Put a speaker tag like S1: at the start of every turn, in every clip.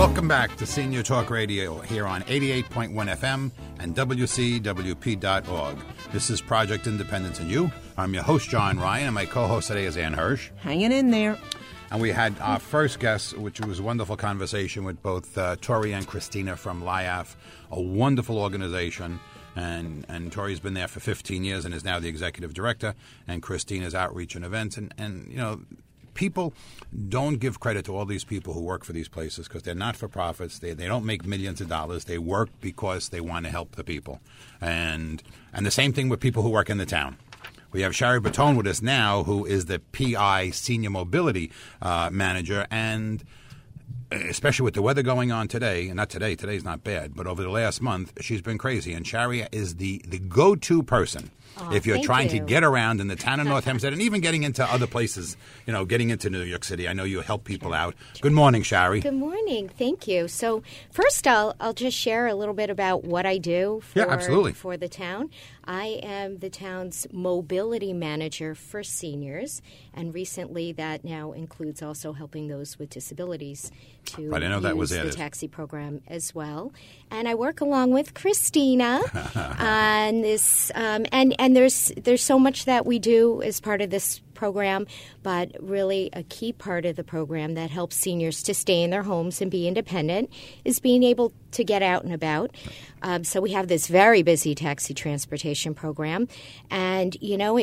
S1: Welcome back to Senior Talk Radio here on 88.1 FM and WCWP.org. This is Project Independence and You. I'm your host, John Ryan, and my co-host today is Ann Hirsch.
S2: Hanging in there.
S1: And we had our first guest, which was a wonderful conversation with both Tori and Christina from LIAF, a wonderful organization. And Tori's been there for 15 years and is now the executive director, and Christina's outreach and events. And you know, people don't give credit to all these people who work for these places because they're not-for-profits. They don't make millions of dollars. They work because they want to help the people. And the same thing with people who work in the town. We have Shari Bertone with us now, who is the PI Senior Mobility Manager, and especially with the weather going on today, and not today, today's not bad, but over the last month, she's been crazy. And Shari is the go-to person if you're trying to get around in the town of North Hempstead and even getting into other places, you know, getting into New York City. I know you help people out. Good morning, Shari.
S3: Good morning. Thank you. So first, I'll just share a little bit about what I do for the town. I am the town's mobility manager for seniors, and recently that now includes also helping those with disabilities to use the taxi program as well. And I work along with Christina on this, and there's so much that we do as part of this program, but really a key part of the program that helps seniors to stay in their homes and be independent is being able to get out and about. So we have this very busy taxi transportation program, and, you know,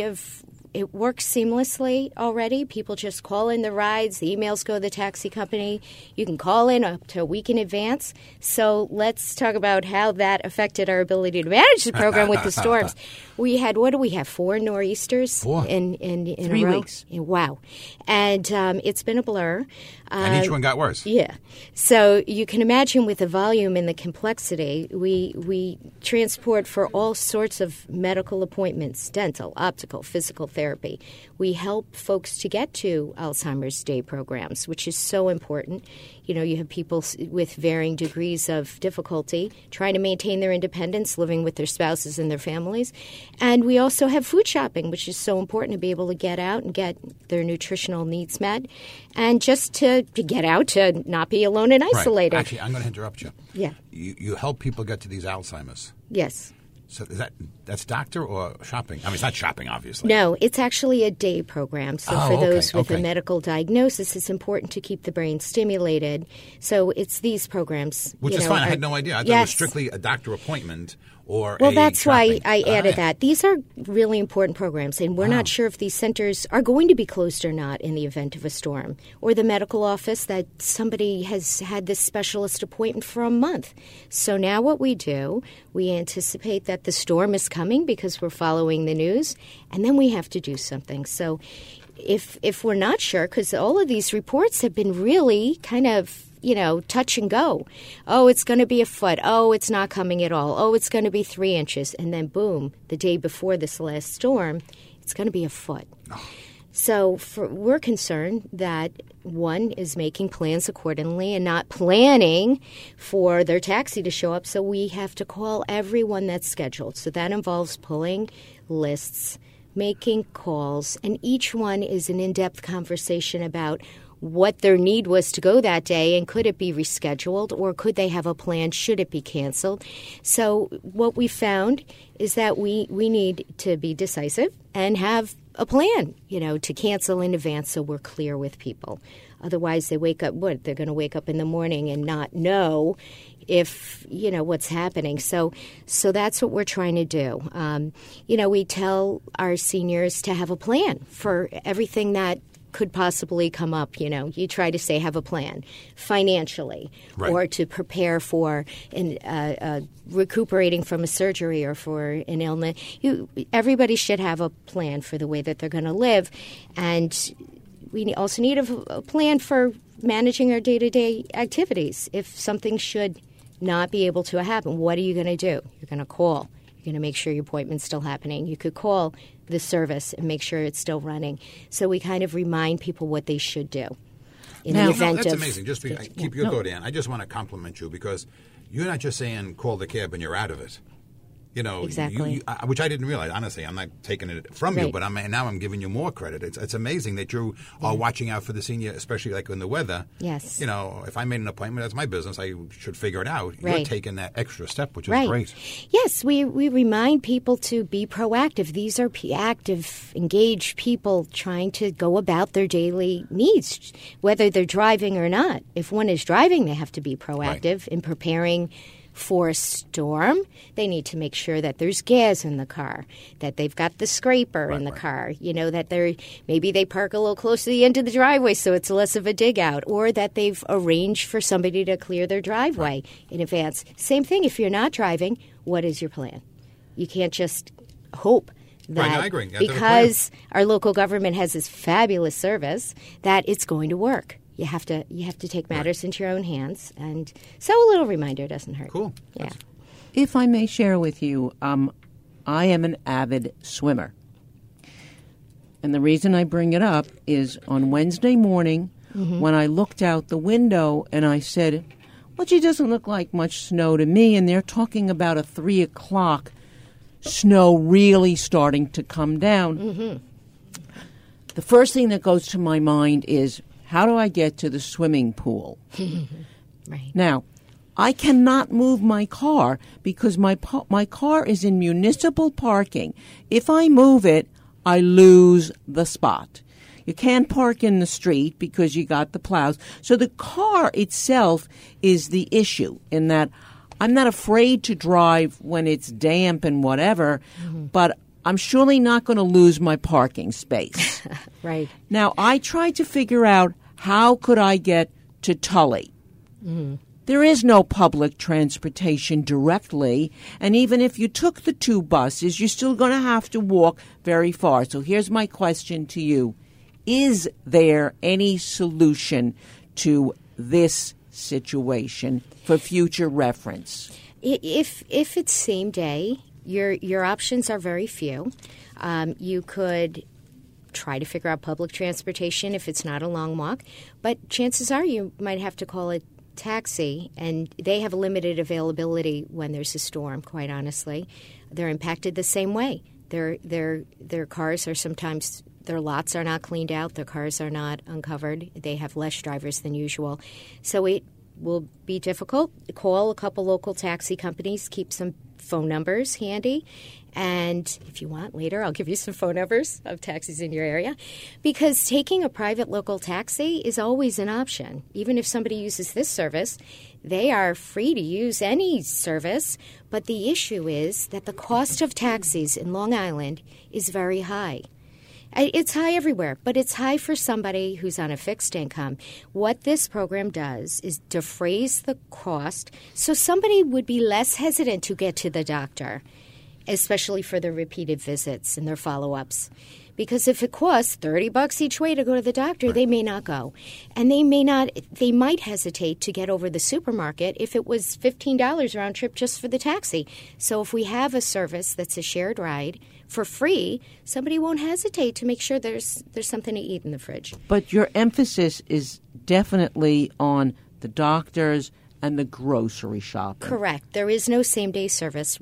S3: it works seamlessly already. People just call in the rides. The emails go to the taxi company. You can call in up to a week in advance. So let's talk about how that affected our ability to manage the program with the storms. We had, 4 nor'easters in
S2: 3 weeks.
S3: Wow. And it's been a blur.
S1: And each one got worse.
S3: Yeah. So you can imagine with the volume and the complexity, we transport for all sorts of medical appointments, dental, optical, physical therapy. We help folks to get to Alzheimer's Day programs, which is so important. You know, you have people with varying degrees of difficulty trying to maintain their independence, living with their spouses and their families. And we also have food shopping, which is so important to be able to get out and get their nutritional needs met. And just to get out, to not be alone and isolated.
S1: Right. Actually, I'm going to interrupt you.
S3: Yeah.
S1: You help people get to these Alzheimer's.
S3: Yes.
S1: So that's doctor or shopping? I mean, it's not shopping, obviously.
S3: No, it's actually a day program. So for those with a medical diagnosis, it's important to keep the brain stimulated. So it's these programs.
S1: Which is fine. I had no idea. I thought it was strictly a doctor appointment or
S3: Well, that's why I added that. These are really important programs, and we're not sure if these centers are going to be closed or not in the event of a storm, or the medical office that somebody has had this specialist appointment for a month. So now what we do, we anticipate that the storm is coming because we're following the news, and then we have to do something. So if we're not sure, because all of these reports have been really kind of, you know, touch and go. Oh, it's going to be a foot. Oh, it's not coming at all. Oh, it's going to be 3 inches. And then, boom, the day before this last storm, it's going to be a foot. Oh. So we're concerned that one is making plans accordingly and not planning for their taxi to show up. So we have to call everyone that's scheduled. So that involves pulling lists, making calls, and each one is an in-depth conversation about what their need was to go that day, and could it be rescheduled, or could they have a plan should it be canceled. So what we found is that we need to be decisive and have a plan, you know, to cancel in advance so we're clear with people. Otherwise, they wake up, they're going to wake up in the morning and not know if, you know, what's happening. So that's what we're trying to do. You know, we tell our seniors to have a plan for everything that could possibly come up. You know, you try to say have a plan financially, or to prepare for recuperating from a surgery or for an illness. Everybody should have a plan for the way that they're going to live, and we also need a plan for managing our day-to-day activities. If something should not be able to happen, what are you going to do? You're going to call. You're going to make sure your appointment's still happening. You could call the service and make sure it's still running. So we kind of remind people what they should do in the event
S1: that's
S3: of...
S1: amazing. Just keep your thought, Ann. I just want to compliment you because you're not just saying call the cab and you're out of it. You know,
S3: Exactly.
S1: which I didn't realize. Honestly, I'm not taking it from you, but now I'm giving you more credit. It's amazing that you are watching out for the senior, especially like in the weather.
S3: Yes.
S1: You know, if I made an appointment, that's my business. I should figure it out.
S3: Right.
S1: You're taking that extra step, which is great.
S3: Yes, we remind people to be proactive. These are active, engaged people trying to go about their daily needs, whether they're driving or not. If one is driving, they have to be proactive in preparing for a storm. They need to make sure that there's gas in the car, that they've got the scraper in the car, you know, that maybe they park a little close to the end of the driveway so it's less of a dig out, or that they've arranged for somebody to clear their driveway in advance. Same thing if you're not driving, what is your plan? You can't just hope that
S1: I agree.
S3: because our local government has this fabulous service that it's going to work. You have to take matters into your own hands, and so a little reminder doesn't hurt.
S1: Cool.
S3: Yeah.
S2: If I may share with you, I am an avid swimmer. And the reason I bring it up is on Wednesday morning when I looked out the window and I said, well, gee, doesn't look like much snow to me. And they're talking about a 3 o'clock snow really starting to come down. The first thing that goes to my mind is, how do I get to the swimming pool?
S3: Right.
S2: Now, I cannot move my car because my car is in municipal parking. If I move it, I lose the spot. You can't park in the street because you got the plows. So the car itself is the issue in that I'm not afraid to drive when it's damp and whatever, but I'm surely not going to lose my parking space.
S3: Right.
S2: Now, I tried to figure out how could I get to Tully. There is no public transportation directly, and even if you took the 2 buses, you're still going to have to walk very far. So here's my question to you. Is there any solution to this situation for future reference?
S3: If it's same day, your options are very few. You could try to figure out public transportation if it's not a long walk, but chances are you might have to call a taxi, and they have limited availability when there's a storm, quite honestly. They're impacted the same way. Their cars are sometimes, their lots are not cleaned out, their cars are not uncovered, they have less drivers than usual. So it will be difficult. Call a couple local taxi companies, keep some phone numbers handy, and if you want later, I'll give you some phone numbers of taxis in your area, because taking a private local taxi is always an option. Even if somebody uses this service, they are free to use any service, but the issue is that the cost of taxis in Long Island is very high. It's high everywhere, but it's high for somebody who's on a fixed income. What this program does is defrays the cost so somebody would be less hesitant to get to the doctor, especially for their repeated visits and their follow-ups. Because if it costs $30 each way to go to the doctor, they may not go. And they might hesitate to get over the supermarket if it was $15 round trip just for the taxi. So if we have a service that's a shared ride for free, somebody won't hesitate to make sure there's something to eat in the fridge.
S2: But your emphasis is definitely on the doctors and the grocery shopping.
S3: Correct. There is no same-day service.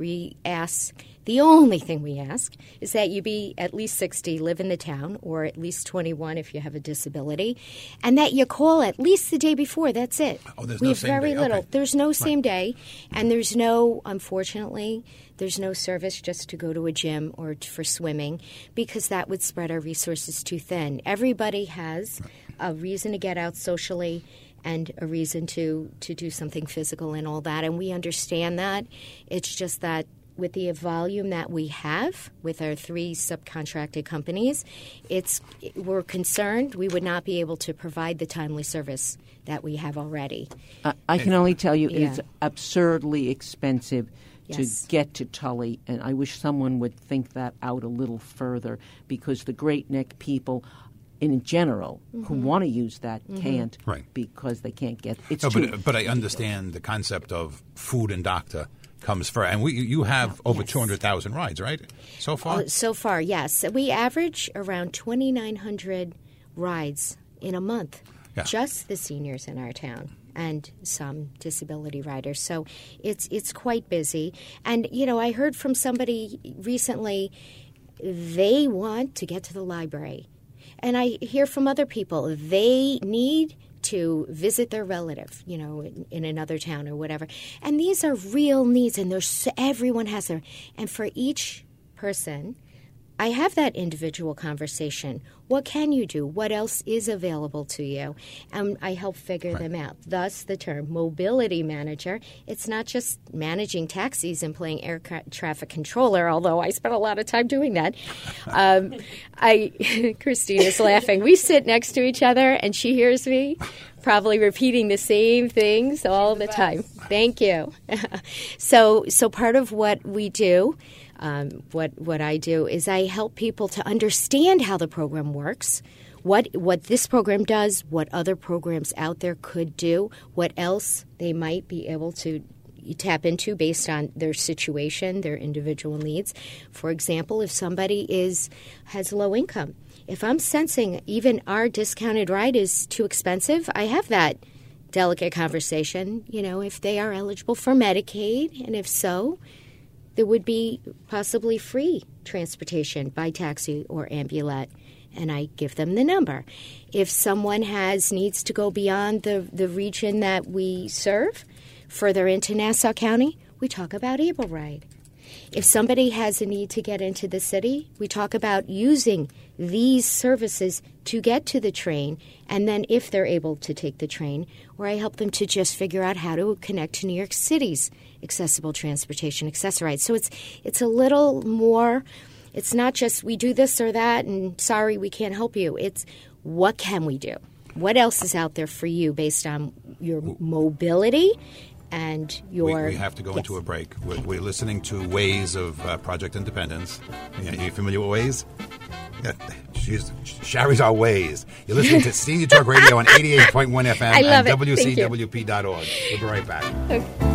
S3: The only thing we ask is that you be at least 60, live in the town, or at least 21 if you have a disability, and that you call at least the day before. That's it.
S1: Oh, there's
S3: we
S1: no
S3: have
S1: same
S3: very
S1: day.
S3: little.
S1: Okay.
S3: There's no same day, and there's no, unfortunately, there's no service just to go to a gym or for swimming, because that would spread our resources too thin. Everybody has a reason to get out socially and a reason to do something physical and all that, and we understand that. It's just that with the volume that we have with our 3 subcontracted companies, we're concerned we would not be able to provide the timely service that we have already.
S2: I can only tell you it's absurdly expensive to get to Tully, and I wish someone would think that out a little further, because the Great Neck people in general who want to use that can't, because they can't get it.
S1: But I understand the concept of food and doctor comes first. And you have over 200,000 rides, right, so far?
S3: So far, yes. We average around 2,900 rides in a month, just the seniors in our town. and some disability riders. So it's quite busy. And, I heard from somebody recently, they want to get to the library. And I hear from other people, they need to visit their relative, in another town or whatever. And these are real needs, and everyone has their. And for each person, I have that individual conversation. What can you do? What else is available to you? And I help figure them out. Thus, the term mobility manager. It's not just managing taxis and playing air traffic controller, although I spent a lot of time doing that. Christina's laughing. We sit next to each other, and she hears me probably repeating the same things all the time. Thank you. So part of what we do, what I do is I help people to understand how the program works, what this program does, what other programs out there could do, what else they might be able to tap into based on their situation, their individual needs. For example, if somebody has low income, if I'm sensing even our discounted ride is too expensive, I have that delicate conversation, if they are eligible for Medicaid, and if so, there would be possibly free transportation by taxi or ambulette, and I give them the number. If someone needs to go beyond the region that we serve, further into Nassau County, we talk about Able Ride. If somebody has a need to get into the city, we talk about using these services to get to the train, and then if they're able to take the train, or I help them to just figure out how to connect to New York City's accessible transportation, Access-a-Ride. So it's a little more, it's not just we do this or that and sorry, we can't help you. It's what can we do? What else is out there for you based on your mobility and your...
S1: We have to go into a break. We're listening to Ways of Project Independence. Are you familiar with Ways? Sherry's our Ways. You're listening to Senior Talk Radio on 88.1 FM
S3: I love
S1: and
S3: it.
S1: WCWP.org. We'll be right back.
S3: Okay.